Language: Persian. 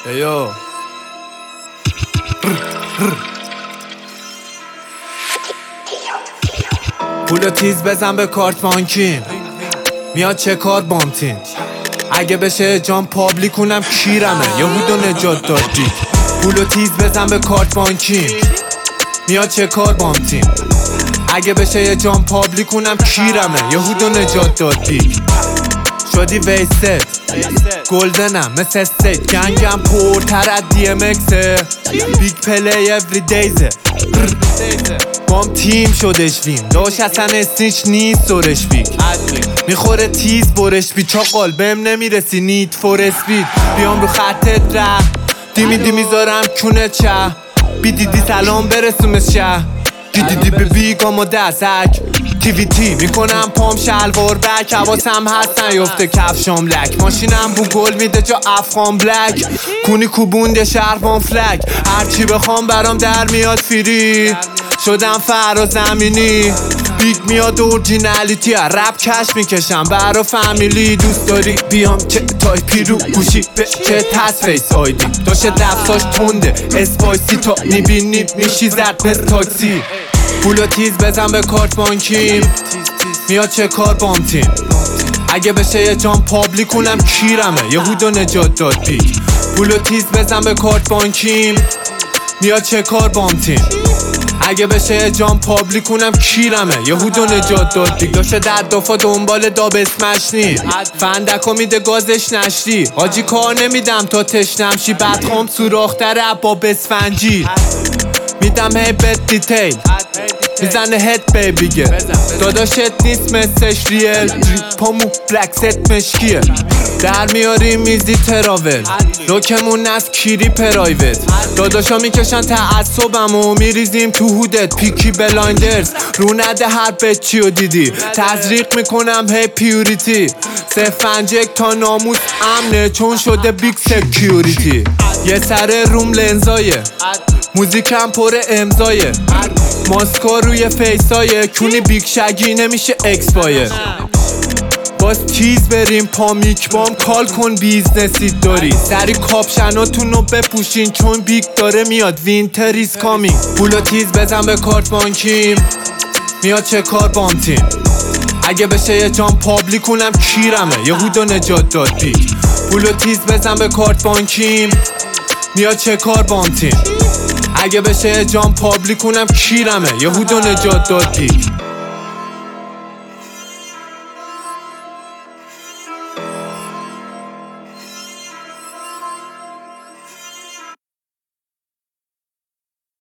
ایو پولو تیز بزن به کارت بانکیم، میاد چه کار بامتین. اگه بشه جام پابلیک کنم کیرمه، یهودو نجات داد دیک. پولو تیز بزن به کارت بانکیم، میاد چه کار بامتین. اگه بشه یه جام پابلیک کنم کیرمه، یهودو نجات داد دیک. شدی ویست گلدنم مثل استیت، گنگم پرتر از دی ام اکسه. بیگ پلی اوری دیزه، بام تیم شدش وین. داشت اصلا اسنیچ نیست سرش بیگ، میخوره تیز برش بی. چاقال بهم نمیرسی نیت فور اسپید. بیام رو خطت ره دیمی میذارم کونه چه. بی دیدی سلام برسومش شه. دیدی به بیگام و دستک TVT میکنم پام شلوار بک. حواسم هست نیفته کفشام لک. ماشینم بو گل میده جا افغان بلک. کونی کوبونده شهربان فلک. هرچی بخوام برام در میاد فری. شدم فراز زمینی. بیگ میاد اورجینالیتی. رپ کش میکشم برا فامیلی. دوست داری بیام چه تایپی رو گوشی به چه فیس آیدی. داشته دفتاش تنده اسپایسی تا میبینی میشی زد مثل تاکسی. پولو تیز بزن به کارت بانکیم، میاد چه کار بامتین. اگه بشه یه جام پابلیک کنم کیرمه، یهودو نجات داد بیگ. پولو تیز بزن به کارت بانکیم، میاد چه کار بامتین. اگه بشه یه جام پابلیک کنم کیرمه، یهودو نجات داد بیگ. داشته در دفعه دنبال داب اسمش نی. فندکو میده گازش نشتی. حاجی کار نمیدم تا تشنم شی. بدخوام سوراختر عبا بسفنجی. میدم هی بد دیتیل میزنه هد بیبیگه. داداشت نیست مثلش ریل. پامو بلک ست مشکیه. در میاریم میزی تراول. لوکمون از کیری پرایوت. داداشا میکشن تعصبمو میریزیم تو هودت. پیکی بلایندرز رو نده هر بچیو دیدی. تزریق میکنم هی پیوریتی. سفنجک تا ناموس امنه چون شده بیگ سکیوریتی. یه سر روم لنزایه، موزیکم پر امضایه. ماسکا روی فیسایه. کونی بیگ شگی نمیشه اکسپایه. باز تیز بریم پامیک بام کال کن بیزنسی داری. سری کاپشناتونو بپوشین چون بیگ داره میاد وینتر ایز کامینگ. پولو تیز بزن به کارت بانکیم، میاد چه کار بامتین. اگه بشه یه جام پابلیک کنم کیرمه، یهودو نجات داد بیگ. پولو تیز بزن به کارت بانکیم، میاد چه کار بامتین. اگه بشه جام پابلیک کنم کیرمه، یهودو نجات داد بیگ.